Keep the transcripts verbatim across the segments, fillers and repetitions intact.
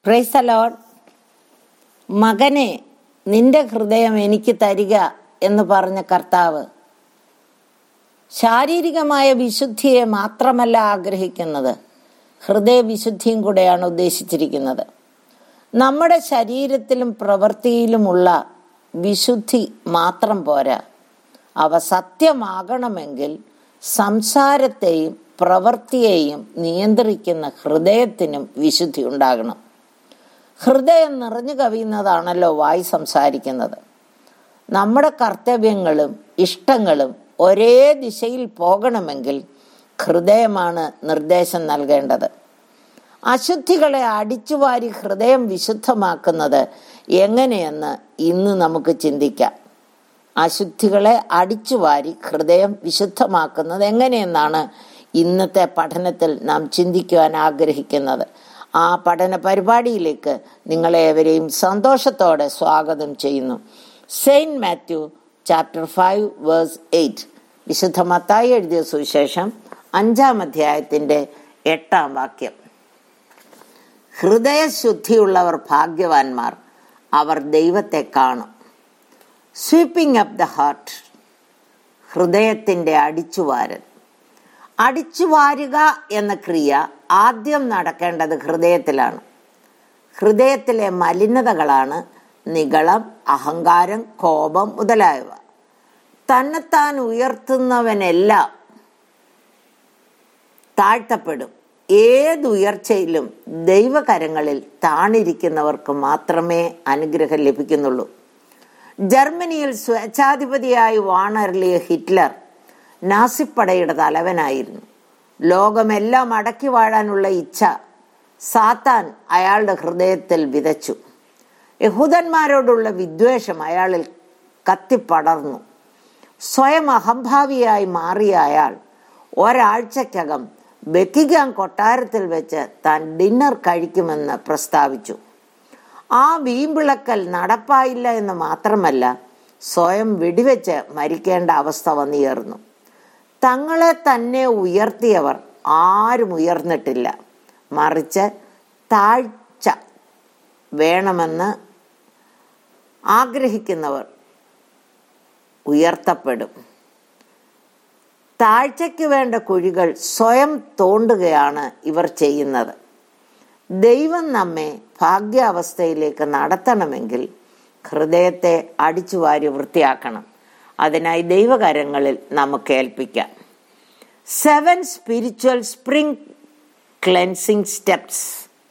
Praise the Lord. മകനെ, നിന്റെ ഹൃദയം എനിക്ക് തരിക എന്ന് പറഞ്ഞ കർത്താവ് ശാരീരികമായ വിശുദ്ധിയെ മാത്രമല്ല ആഗ്രഹിക്കുന്നത്, ഹൃദയവിശുദ്ധിയും കൂടെയാണ് ഉദ്ദേശിച്ചിരിക്കുന്നത്. നമ്മുടെ ശരീരത്തിലും പ്രവൃത്തിയിലുമുള്ള വിശുദ്ധി മാത്രം പോരാ, അവ സത്യമാകണമെങ്കിൽ സംസാരത്തെയും പ്രവൃത്തിയെയും നിയന്ത്രിക്കുന്ന ഹൃദയത്തിനും വിശുദ്ധി ഉണ്ടാകണം. ഹൃദയം നിറഞ്ഞു കവിയുന്നതാണല്ലോ വായി സംസാരിക്കുന്നത്. നമ്മുടെ കർത്തവ്യങ്ങളും ഇഷ്ടങ്ങളും ഒരേ ദിശയിൽ പോകണമെങ്കിൽ ഹൃദയമാണ് നിർദ്ദേശം നൽകേണ്ടത്. അശുദ്ധികളെ അടിച്ചുവാരി ഹൃദയം വിശുദ്ധമാക്കുന്നത് എങ്ങനെയെന്ന് ഇന്ന് നമുക്ക് ചിന്തിക്കാം. അശുദ്ധികളെ അടിച്ചുവാരി ഹൃദയം വിശുദ്ധമാക്കുന്നത് എങ്ങനെയെന്നാണ് ഇന്നത്തെ പഠനത്തിൽ നാം ചിന്തിക്കുവാൻ ആഗ്രഹിക്കുന്നത്. ആ പഠന പരിപാടിയിലേക്ക് നിങ്ങളേവരെയും സന്തോഷത്തോടെ സ്വാഗതം ചെയ്യുന്നു. Saint Matthew chapter five verse eight, വിശുദ്ധ മത്തായി എഴുതിയ സുവിശേഷം അഞ്ചാം അധ്യായത്തിന്റെ എട്ടാം വാക്യം. ഹൃദയശുദ്ധിയുള്ളവർ ഭാഗ്യവാന്മാർ, അവർ ദൈവത്തെ കാണും. സ്വീപ്പിംഗ് അപ്പ് ദ ഹാർട്ട്, ഹൃദയത്തിന്റെ അടിച്ചുവാരൽ. അടിച്ചുവാരുക എന്ന ക്രിയ ആദ്യം നടക്കേണ്ടത് ഹൃദയത്തിലാണ്. ഹൃദയത്തിലെ മലിനതകളാണ് നിഗളം, അഹങ്കാരം, കോപം മുതലായവ. തന്നെത്താൻ ഉയർത്തുന്നവനെല്ലാം താഴ്ത്തപ്പെടും. ഏതുയർച്ചയിലും ദൈവകരങ്ങളിൽ താണിരിക്കുന്നവർക്ക് മാത്രമേ അനുഗ്രഹം ലഭിക്കുന്നുള്ളൂ. ജർമ്മനിയിൽ സ്വേച്ഛാധിപതിയായി വാണരുളിയ ഹിറ്റ്ലർ നാസിപ്പടയുടെ തലവനായിരുന്നു. ലോകമെല്ലാം അടക്കി വാഴാനുള്ള ഇച്ഛ സാത്താൻ അയാളുടെ ഹൃദയത്തിൽ വിതച്ചു. യഹൂദന്മാരോടുള്ള വിദ്വേഷം അയാളിൽ കത്തിപ്പടർന്നു. സ്വയം അഹംഭാവിയായി മാറിയ അയാൾ ഒരാഴ്ചക്കകം ബക്കിംഗ്ഹാം കൊട്ടാരത്തിൽ വെച്ച് താൻ ഡിന്നർ കഴിക്കുമെന്ന് പ്രസ്താവിച്ചു. ആ വീമ്പിളക്കൽ നടപ്പായില്ല എന്ന് മാത്രമല്ല, സ്വയം വെടിവെച്ച് മരിക്കേണ്ട അവസ്ഥ വന്നുചേർന്നു. തങ്ങളെ തന്നെ ഉയർത്തിയവർ ആരും ഉയർന്നിട്ടില്ല, മറിച്ച് താഴ്ച വേണമെന്ന് ആഗ്രഹിക്കുന്നവർ ഉയർത്തപ്പെടും. താഴ്ചയ്ക്ക് വേണ്ട കുഴികൾ സ്വയം തോണ്ടുകയാണ് ഇവർ ചെയ്യുന്നത്. ദൈവം നമ്മെ ഭാഗ്യാവസ്ഥയിലേക്ക് നടത്തണമെങ്കിൽ ഹൃദയത്തെ അടിച്ചുവാരി വൃത്തിയാക്കണം. അതിനായി ദൈവകരങ്ങളിൽ നമുക്ക് ഏൽപ്പിക്കാം. Seven spiritual spring cleansing steps,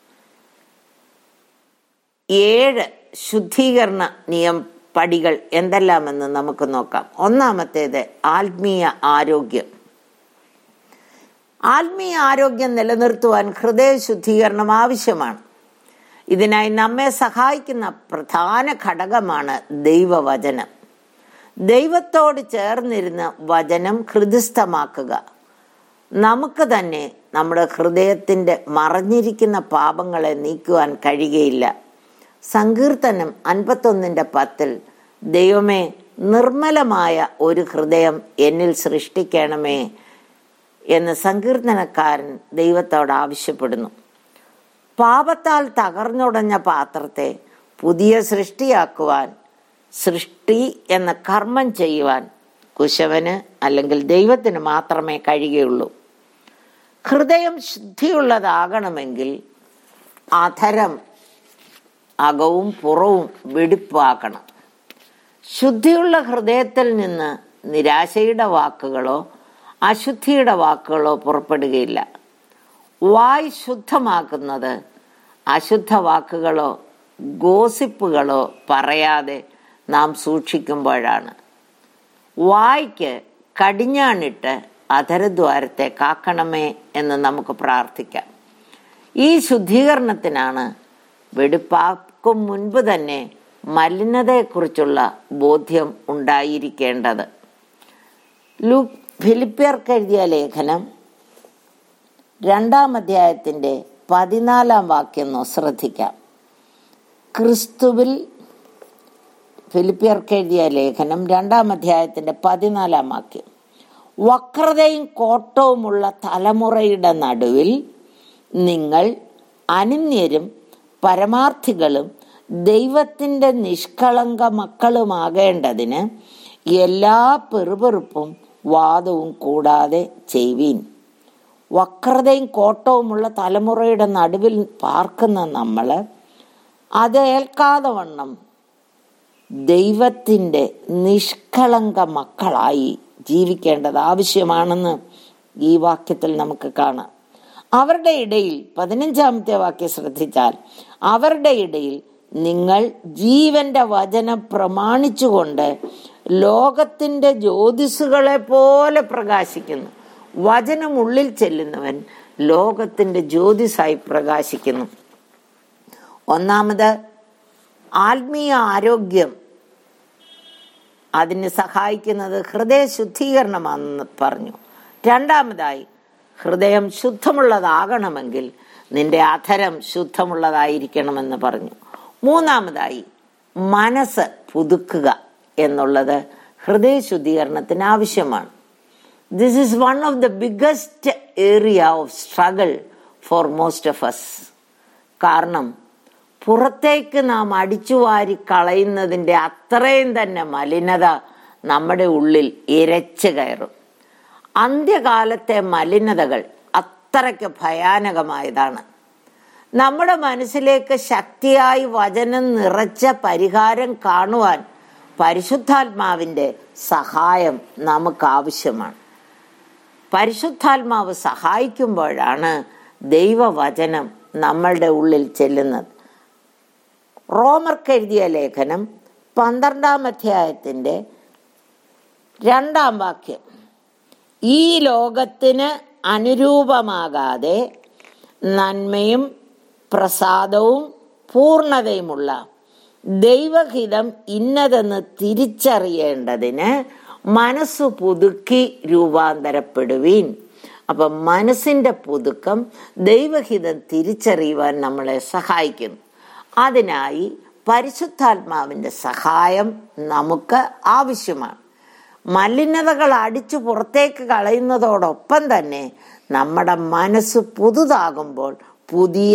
ഏഴ് ശുദ്ധീകരണ നിയം പടികൾ എന്തെല്ലാമെന്ന് നമുക്ക് നോക്കാം. ഒന്നാമത്തേത് ആത്മീയ ആരോഗ്യം. ആത്മീയ ആരോഗ്യം നിലനിർത്തുവാൻ ഹൃദയ ശുദ്ധീകരണം ആവശ്യമാണ്. ഇതിനായി നമ്മെ സഹായിക്കുന്ന പ്രധാന ഘടകമാണ് ദൈവവചനം. ദൈവത്തോട് ചേർന്നിരുന്ന് വചനം ഹൃദിസ്ഥമാക്കുക. നമുക്ക് തന്നെ നമ്മുടെ ഹൃദയത്തിന്റെ മറഞ്ഞിരിക്കുന്ന പാപങ്ങളെ നീക്കുവാൻ കഴിയുകയില്ല. സങ്കീർത്തനം അൻപത്തൊന്നിന്റെ പത്തിൽ, ദൈവമേ, നിർമ്മലമായ ഒരു ഹൃദയം എന്നിൽ സൃഷ്ടിക്കണമേ എന്ന് സങ്കീർത്തനക്കാരൻ ദൈവത്തോട് ആവശ്യപ്പെടുന്നു. പാപത്താൽ തകർന്നുടഞ്ഞ പാത്രത്തെ പുതിയ സൃഷ്ടിയാക്കുവാൻ, സൃഷ്ടി എന്ന കർമ്മം ചെയ്യുവാൻ കുശവന് അല്ലെങ്കിൽ ദൈവത്തിന് മാത്രമേ കഴിയുകയുള്ളൂ. ഹൃദയം ശുദ്ധിയുള്ളതാകണമെങ്കിൽ അധരം അകവും പുറവും വെടിപ്പാക്കണം. ശുദ്ധിയുള്ള ഹൃദയത്തിൽ നിന്ന് നിരാശയുടെ വാക്കുകളോ അശുദ്ധിയുടെ വാക്കുകളോ പുറപ്പെടുകയില്ല. വായ് ശുദ്ധമാക്കുന്നത് അശുദ്ധ വാക്കുകളോ ഗോസിപ്പുകളോ പറയാതെ നാം സൂക്ഷിക്കുമ്പോഴാണ്. വായ്ക്ക് കടിഞ്ഞാണിട്ട് അധരദ്വാരത്തെ കാക്കണമേ എന്ന് നമുക്ക് പ്രാർത്ഥിക്കാം. ഈ ശുദ്ധീകരണത്തിനാണ് വെടിപ്പാക്കും മുൻപ് തന്നെ മലിനതയെക്കുറിച്ചുള്ള ബോധ്യം ഉണ്ടായിരിക്കേണ്ടത്. ലൂ ഫിലിപ്പിയർക്ക് എഴുതിയ ലേഖനം രണ്ടാം അധ്യായത്തിന്റെ പതിനാലാം വാക്യം ശ്രദ്ധിക്കാം. ക്രിസ്തുവിൽ ഫിലിപ്പിയർക്ക് എഴുതിയ ലേഖനം രണ്ടാം അധ്യായത്തിന്റെ പതിനാലാം വാക്യം. വക്രതയും കോട്ടവുമുള്ള തലമുറയുടെ നടുവിൽ നിങ്ങൾ അനിന്യരും പരമാർത്ഥികളും ദൈവത്തിൻ്റെ നിഷ്കളങ്ക മക്കളുമാകേണ്ടതിന് എല്ലാ പെറുപെറുപ്പും വാദവും കൂടാതെ ചെയ്യുവീൻ. വക്രതയും കോട്ടവുമുള്ള തലമുറയുടെ നടുവിൽ പാർക്കുന്ന നമ്മൾ അത് ഏൽക്കാതെ വണ്ണം ദൈവത്തിൻ്റെ നിഷ്കളങ്ക മക്കളായി ജീവിക്കേണ്ടത് ആവശ്യമാണെന്ന് ഈ വാക്യത്തിൽ നമുക്ക് കാണാം. അവരുടെ ഇടയിൽ, പതിനഞ്ചാമത്തെ വാക്യം ശ്രദ്ധിച്ചാൽ, അവരുടെ ഇടയിൽ നിങ്ങൾ ജീവന്റെ വചനം പ്രമാണിച്ചുകൊണ്ട് ലോകത്തിന്റെ ജ്യോതിസുകളെ പോലെ പ്രകാശിക്കുന്നു. വചനം ഉള്ളിൽ ചെല്ലുന്നവൻ ലോകത്തിന്റെ ജ്യോതിസായി പ്രകാശിക്കുന്നു. ഒന്നാമത് ആത്മീയ ആരോഗ്യം അതിന് സഹായിക്കുന്നത് ഹൃദയ ശുദ്ധീകരണമാണെന്ന് പറഞ്ഞു. രണ്ടാമതായി, ഹൃദയം ശുദ്ധമുള്ളതാകണമെങ്കിൽ നിന്റെ അധരം ശുദ്ധമുള്ളതായിരിക്കണമെന്ന് പറഞ്ഞു. മൂന്നാമതായി, മനസ്സ് പുതുക്കുക എന്നുള്ളത് ഹൃദയ ശുദ്ധീകരണത്തിന് ആവശ്യമാണ്. This is one of the biggest area of struggle for most of us. കാരണം പുറത്തേക്ക് നാം അടിച്ചുവാരി കളയുന്നതിൻ്റെ അത്രയും തന്നെ മലിനത നമ്മുടെ ഉള്ളിൽ ഇരച്ചു കയറും. അന്ത്യകാലത്തെ മലിനതകൾ അത്രയ്ക്ക് ഭയാനകമായതാണ്. നമ്മുടെ മനസ്സിലേക്ക് ശക്തിയായി വചനം നിറച്ച പരിഹാരം കാണുവാൻ പരിശുദ്ധാത്മാവിൻ്റെ സഹായം നമുക്ക് ആവശ്യമാണ്. പരിശുദ്ധാത്മാവ് സഹായിക്കുമ്പോഴാണ് ദൈവവചനം നമ്മളുടെ ഉള്ളിൽ ചെല്ലുന്നത്. റോമർക്ക് എഴുതിയ ലേഖനം പന്ത്രണ്ടാം അധ്യായത്തിൻ്റെ രണ്ടാം വാക്യം, ഈ ലോകത്തിന് അനുരൂപമാകാതെ നന്മയും പ്രസാദവും പൂർണ്ണതയുമുള്ള ദൈവഹിതം ഇന്നതെന്ന് തിരിച്ചറിയേണ്ടതിന് മനസ്സു പുതുക്കി രൂപാന്തരപ്പെടുവീൻ. അപ്പം മനസ്സിൻ്റെ പുതുക്കം ദൈവഹിതം തിരിച്ചറിയുവാൻ നമ്മളെ സഹായിക്കുന്നു. അതിനായി പരിശുദ്ധാത്മാവിൻ്റെ സഹായം നമുക്ക് ആവശ്യമാണ്. മലിനതകൾ അടിച്ചു പുറത്തേക്ക് കളയുന്നതോടൊപ്പം തന്നെ നമ്മുടെ മനസ്സ് പുതുതാകുമ്പോൾ പുതിയ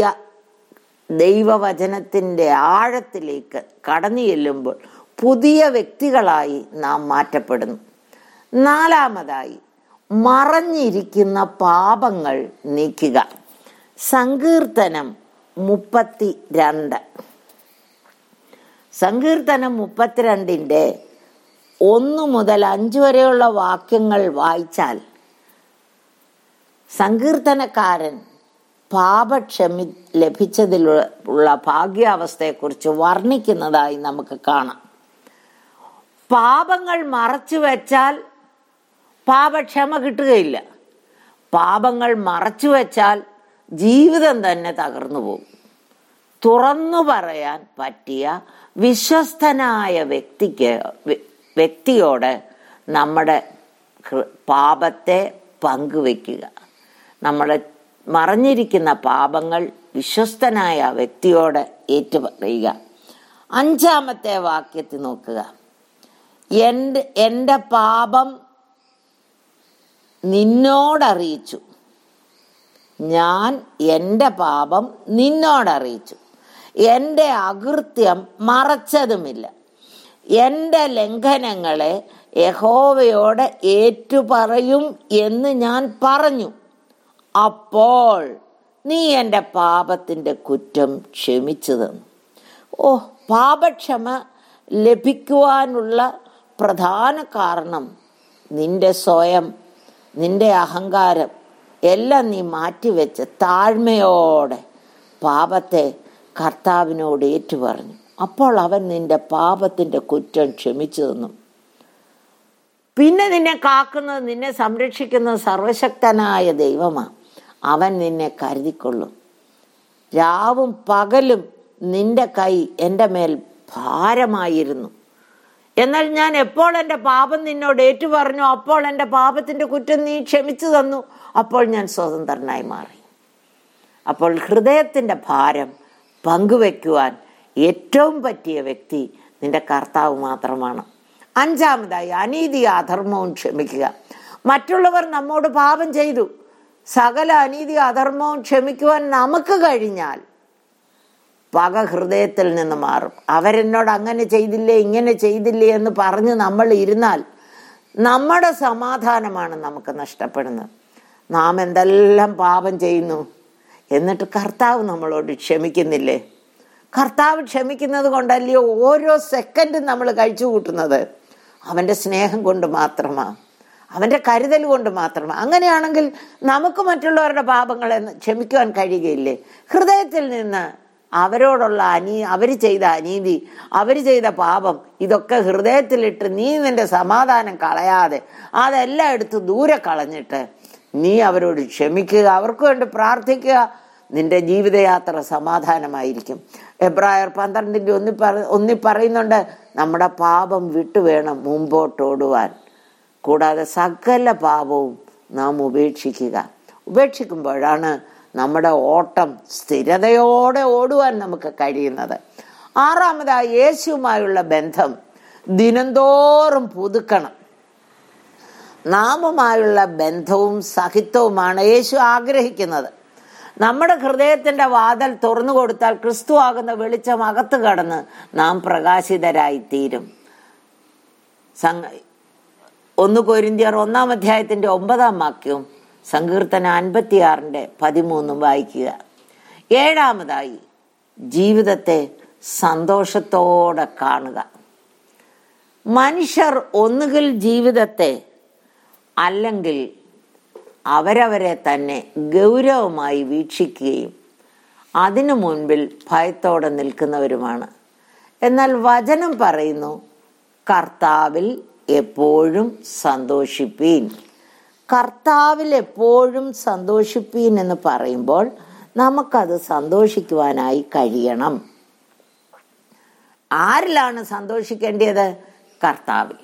ദൈവവചനത്തിൻ്റെ ആഴത്തിലേക്ക് കടന്നു ചെല്ലുമ്പോൾ പുതിയ വ്യക്തികളായി നാം മാറ്റപ്പെടുന്നു. നാലാമതായി, മറഞ്ഞിരിക്കുന്ന പാപങ്ങൾ നീക്കുക. സങ്കീർത്തനം മുപ്പത്തി രണ്ട് സങ്കീർത്തനം മുപ്പത്തിരണ്ടിൻ്റെ ഒന്ന് മുതൽ അഞ്ച് വരെയുള്ള വാക്യങ്ങൾ വായിച്ചാൽ സങ്കീർത്തനക്കാരൻ പാപക്ഷമി ലഭിച്ചതിലുള്ള ഭാഗ്യാവസ്ഥയെക്കുറിച്ച് വർണ്ണിക്കുന്നതായി നമുക്ക് കാണാം. പാപങ്ങൾ മറച്ചു വെച്ചാൽ പാപക്ഷമ കിട്ടുകയില്ല. പാപങ്ങൾ മറച്ചു വെച്ചാൽ ജീവിതം തന്നെ തകർന്നു പോകും. തുറന്നു പറയാൻ പറ്റിയ വിശ്വസ്തനായ വ്യക്തിക്ക് വ്യക്തിയോട് നമ്മുടെ പാപത്തെ പങ്കുവെക്കുക. നമ്മുടെ മറഞ്ഞിരിക്കുന്ന പാപങ്ങൾ വിശ്വസ്തനായ വ്യക്തിയോട് ഏറ്റുപറയുക. അഞ്ചാമത്തെ വാക്യത്തിൽ നോക്കുക, എൻ്റെ എൻ്റെ പാപം നിന്നോടറിയിച്ചു, ഞാൻ എൻ്റെ പാപം നിന്നോടറിയിച്ചു, എൻ്റെ അകൃത്യം മറച്ചതുമില്ല, എൻ്റെ ലംഘനങ്ങളെ യഹോവയോട് ഏറ്റുപറയും എന്ന് ഞാൻ പറഞ്ഞു. അപ്പോൾ നീ എൻ്റെ പാപത്തിൻ്റെ കുറ്റം ക്ഷമിച്ചു തന്നു. ഓ, പാപക്ഷമ ലഭിക്കുവാനുള്ള പ്രധാന കാരണം നിന്റെ സ്വയം, നിന്റെ അഹങ്കാരം എല്ലാം നീ മാറ്റിവെച്ച് താഴ്മയോടെ പാപത്തെ കർത്താവിനോട് ഏറ്റുപറഞ്ഞു. അപ്പോൾ അവൻ നിന്റെ പാപത്തിൻ്റെ കുറ്റം ക്ഷമിച്ചു തന്നു. പിന്നെ നിന്നെ കാക്കുന്നത്, നിന്നെ സംരക്ഷിക്കുന്നത് സർവശക്തനായ ദൈവമാണ്. അവൻ നിന്നെ കരുതിക്കൊള്ളും. രാവും പകലും നിന്റെ കൈ എൻ്റെ മേൽ ഭാരമായിരുന്നു. എന്നാൽ ഞാൻ എപ്പോൾ എൻ്റെ പാപം നിന്നോട് ഏറ്റു പറഞ്ഞു, അപ്പോൾ എൻ്റെ പാപത്തിൻ്റെ കുറ്റം നീ ക്ഷമിച്ചു തന്നു. അപ്പോൾ ഞാൻ സ്വതന്ത്രനായി മാറി. അപ്പോൾ ഹൃദയത്തിൻ്റെ ഭാരം പങ്കുവെക്കുവാൻ ഏറ്റവും പറ്റിയ വ്യക്തി നിന്റെ കർത്താവ് മാത്രമാണ്. അഞ്ചാമതായി, അനീതി അധർമ്മവും ക്ഷമിക്കുക. മറ്റുള്ളവർ നമ്മോട് പാപം ചെയ്തു, സകല അനീതി അധർമ്മവും ക്ഷമിക്കുവാൻ നമുക്ക് കഴിഞ്ഞാൽ പക ഹൃദയത്തിൽ നിന്ന് മാറും. അവരെന്നോട് അങ്ങനെ ചെയ്തില്ലേ ഇങ്ങനെ ചെയ്തില്ലേ എന്ന് പറഞ്ഞ് നമ്മൾ ഇരുന്നാൽ നമ്മുടെ സമാധാനമാണ് നമുക്ക് നഷ്ടപ്പെടുന്നത്. നാം എന്തെല്ലാം പാപം ചെയ്യുന്നു, എന്നിട്ട് കർത്താവ് നമ്മളോട് ക്ഷമിക്കുന്നില്ലേ? കർത്താവ് ക്ഷമിക്കുന്നത് കൊണ്ടല്ലയോ ഓരോ സെക്കൻഡും നമ്മൾ കഴിച്ചു കൂട്ടുന്നത്? അവൻ്റെ സ്നേഹം കൊണ്ട് മാത്രമാണ്, അവൻ്റെ കരുതൽ കൊണ്ട് മാത്രമാണ്. അങ്ങനെയാണെങ്കിൽ നമുക്ക് മറ്റുള്ളവരുടെ പാപങ്ങളെ ക്ഷമിക്കുവാൻ കഴിയുകയില്ലേ? ഹൃദയത്തിൽ നിന്ന് അവരോടുള്ള അനീ അവർ ചെയ്ത അനീതി, അവർ ചെയ്ത പാപം, ഇതൊക്കെ ഹൃദയത്തിലിട്ട് നീ നിന്റെ സമാധാനം കളയാതെ അതെല്ലാം എടുത്ത് ദൂരെ കളഞ്ഞിട്ട് നീ അവരോട് ക്ഷമിക്കുക, അവർക്ക് വേണ്ടി പ്രാർത്ഥിക്കുക. നിന്റെ ജീവിതയാത്ര സമാധാനമായിരിക്കും. എബ്രായർ പന്ത്രണ്ടിന്റെ ഒന്നി പറ ഒന്നി പറയുന്നുണ്ട്, നമ്മുടെ പാപം വിട്ടു വേണം മുമ്പോട്ടോടുവാൻ, കൂടാതെ സകല പാപവും നാം ഉപേക്ഷിക്കുക. ഉപേക്ഷിക്കുമ്പോഴാണ് നമ്മുടെ ഓട്ടം സ്ഥിരതയോടെ ഓടുവാൻ നമുക്ക് കഴിയുന്നത്. ആറാമതായി യേശുവുമായുള്ള ബന്ധം ദിനംതോറും പുതുക്കണം. നാമുമായുള്ള ബന്ധവും സഹിത്വവുമാണ് യേശു ആഗ്രഹിക്കുന്നത്. നമ്മുടെ ഹൃദയത്തിന്റെ വാതിൽ തുറന്നു കൊടുത്താൽ ക്രിസ്തു ആകുന്ന വെളിച്ചം അകത്ത് കടന്ന് നാം പ്രകാശിതരായി തീരും. ഒന്ന് കൊരിന്ത്യർ ഒന്നാം അധ്യായത്തിന്റെ ഒമ്പതാം വാക്യവും സങ്കീർത്തന അൻപത്തിയാറിന്റെ പതിമൂന്നും വായിക്കുക. ഏഴാമതായി ജീവിതത്തെ സന്തോഷത്തോടെ കാണുക. മനുഷ്യർ ഒന്നുകിൽ ജീവിതത്തെ അല്ലെങ്കിൽ അവരവരെ തന്നെ ഗൗരവമായി വീക്ഷിക്കുകയും അതിനു മുൻപിൽ ഭയത്തോടെ നിൽക്കുന്നവരുമാണ്. എന്നാൽ വചനം പറയുന്നു, കർത്താവിൽ എപ്പോഴും സന്തോഷിപ്പീൻ. കർത്താവിൽ എപ്പോഴും സന്തോഷിപ്പീൻ എന്ന് പറയുമ്പോൾ നമുക്കത് സന്തോഷിക്കുവാനായി കഴിയണം. ആരിലാണ് സന്തോഷിക്കേണ്ടത്? കർത്താവിൽ.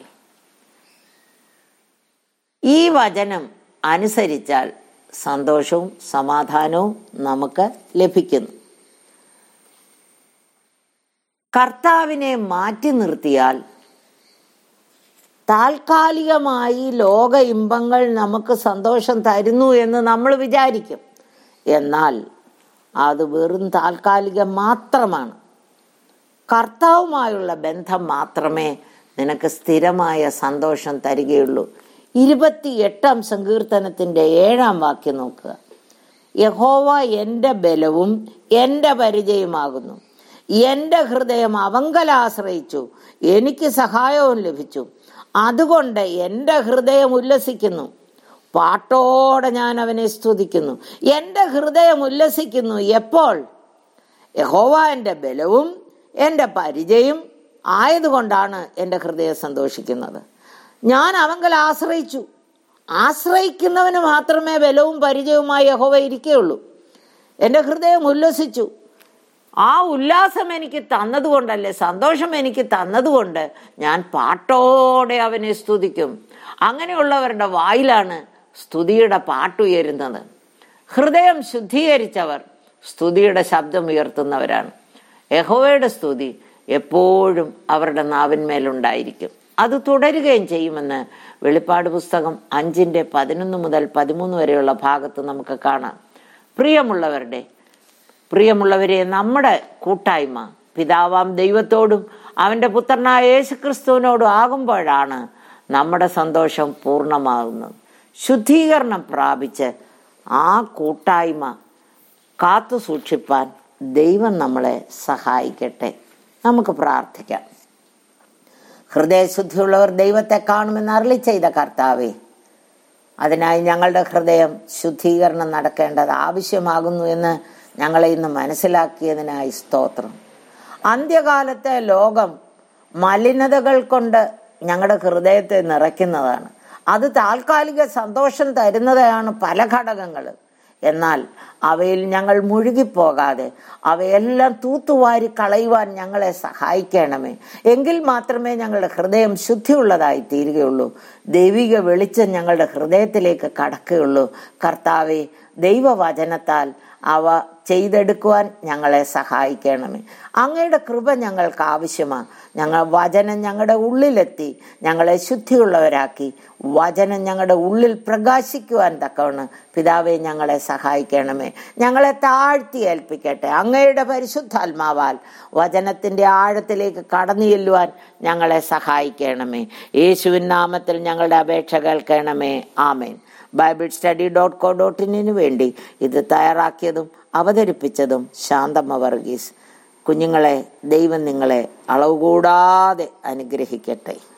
ഈ വചനം അനുസരിച്ചാൽ സന്തോഷവും സമാധാനവും നമുക്ക് ലഭിക്കുന്നു. കർത്താവിനെ മാറ്റി നിർത്തിയാൽ താൽക്കാലികമായി ലോക ഇമ്പങ്ങൾ നമുക്ക് സന്തോഷം തരുന്നു എന്ന് നമ്മൾ വിചാരിക്കും. എന്നാൽ അത് വെറും താൽക്കാലികം മാത്രമാണ്. കർത്താവുമായുള്ള ബന്ധം മാത്രമേ നിനക്ക് സ്ഥിരമായ സന്തോഷം തരികയുള്ളൂ. ഇരുപത്തി എട്ടാം സങ്കീർത്തനത്തിന്റെ ഏഴാം വാക്യം നോക്കുക. യഹോവ എൻ്റെ ബലവും എൻ്റെ പരിചയമാകുന്നു. എൻ്റെ ഹൃദയം അവങ്കലാശ്രയിച്ചു, എനിക്ക് സഹായവും ലഭിച്ചു. അതുകൊണ്ട് എൻ്റെ ഹൃദയം ഉല്ലസിക്കുന്നു, പാട്ടോടെ ഞാൻ അവനെ സ്തുതിക്കുന്നു. എൻ്റെ ഹൃദയം ഉല്ലസിക്കുന്നു. എപ്പോൾ? യഹോവ എൻ്റെ ബലവും എൻ്റെ പരിചയം ആയതുകൊണ്ടാണ് എൻ്റെ ഹൃദയം സന്തോഷിക്കുന്നത്. ഞാൻ അവങ്കൽ ആശ്രയിച്ചു. ആശ്രയിക്കുന്നവന് മാത്രമേ ബലവും പരിചയവുമായി യഹോവ ഇരിക്കുകയുള്ളൂ. എൻ്റെ ഹൃദയം ഉല്ലസിച്ചു. ആ ഉല്ലാസം എനിക്ക് തന്നതുകൊണ്ടല്ലേ, സന്തോഷം എനിക്ക് തന്നതുകൊണ്ട് ഞാൻ പാട്ടോടെ അവനെ സ്തുതിക്കും. അങ്ങനെയുള്ളവരുടെ വായിലാണ് സ്തുതിയുടെ പാട്ടുയരുന്നത്. ഹൃദയം ശുദ്ധീകരിച്ചവർ സ്തുതിയുടെ ശബ്ദം ഉയർത്തുന്നവരാണ്. യഹോവയുടെ സ്തുതി എപ്പോഴും അവരുടെ നാവിന്മേലുണ്ടായിരിക്കും. അത് തുടരുകയും ചെയ്യുമെന്ന് വെളിപ്പാട് പുസ്തകം അഞ്ചിന്റെ പതിനൊന്ന് മുതൽ പതിമൂന്ന് വരെയുള്ള ഭാഗത്ത് നമുക്ക് കാണാം. പ്രിയമുള്ളവരുടെ പ്രിയമുള്ളവരെ നമ്മുടെ കൂട്ടായ്മ പിതാവാം ദൈവത്തോടും അവൻ്റെ പുത്രനായ യേശുക്രിസ്തുവിനോടും ആകുമ്പോഴാണ് നമ്മുടെ സന്തോഷം പൂർണ്ണമാകുന്നത്. ശുദ്ധീകരണം പ്രാപിച്ച് ആ കൂട്ടായ്മ കാത്തു സൂക്ഷിപ്പാൻ ദൈവം നമ്മളെ സഹായിക്കട്ടെ. നമുക്ക് പ്രാർത്ഥിക്കാം. ഹൃദയശുദ്ധിയുള്ളവർ ദൈവത്തെ കാണുമെന്ന് അരുളി ചെയ്ത കർത്താവേ, അതിനായി ഞങ്ങളുടെ ഹൃദയം ശുദ്ധീകരണം നടക്കേണ്ടത് ആവശ്യമാകുന്നു എന്ന് ഞങ്ങളെ ഇന്ന് മനസ്സിലാക്കിയതിനായി സ്തോത്രം. അന്ത്യകാലത്തെ ലോകം മലിനതകൾ കൊണ്ട് ഞങ്ങളുടെ ഹൃദയത്തെ നിറയ്ക്കുന്നതാണ്. അത് താൽക്കാലിക സന്തോഷം തരുന്നതാണ് പല ഘടകങ്ങൾ. എന്നാൽ അവയിൽ ഞങ്ങൾ മുഴുകിപ്പോകാതെ അവയെല്ലാം തൂത്തുവാരി കളയുവാൻ ഞങ്ങളെ സഹായിക്കണമേ. എങ്കിൽ മാത്രമേ ഞങ്ങളുടെ ഹൃദയം ശുദ്ധിയുള്ളതായി തീരുകയുള്ളൂ. ദൈവിക വെളിച്ചം ഞങ്ങളുടെ ഹൃദയത്തിലേക്ക് കടക്കുകയുള്ളൂ. കർത്താവെ, ദൈവവചനത്താൽ അവ ചെയ്തെടുക്കുവാൻ ഞങ്ങളെ സഹായിക്കണമേ. അങ്ങയുടെ കൃപ ഞങ്ങൾക്ക് ആവശ്യമാണ്. ഞങ്ങൾ വചനം ഞങ്ങളുടെ ഉള്ളിലെത്തി ഞങ്ങളെ ശുദ്ധിയുള്ളവരാക്കി വചനം ഞങ്ങളുടെ ഉള്ളിൽ പ്രകാശിക്കുവാൻ തക്കവണ്ണം പിതാവെ ഞങ്ങളെ സഹായിക്കണമേ. ഞങ്ങളെ താഴ്ത്തി ഏൽപ്പിക്കട്ടെ. അങ്ങയുടെ പരിശുദ്ധാത്മാവാൽ വചനത്തിന്റെ ആഴത്തിലേക്ക് കടന്നു ചെല്ലുവാൻ ഞങ്ങളെ സഹായിക്കണമേ. യേശുവിൻ നാമത്തിൽ ഞങ്ങളുടെ അപേക്ഷ കേൾക്കണമേ. ആമേൻ. Bible study dot co dot ഇന്നിനു വേണ്ടി ഇത് തയ്യാറാക്കിയതും അവതരിപ്പിച്ചതും ശാന്തമ്മ വർഗീസ്. കുഞ്ഞുങ്ങളെ, ദൈവം നിങ്ങളെ അളവ് കൂടാതെ അനുഗ്രഹിക്കട്ടെ.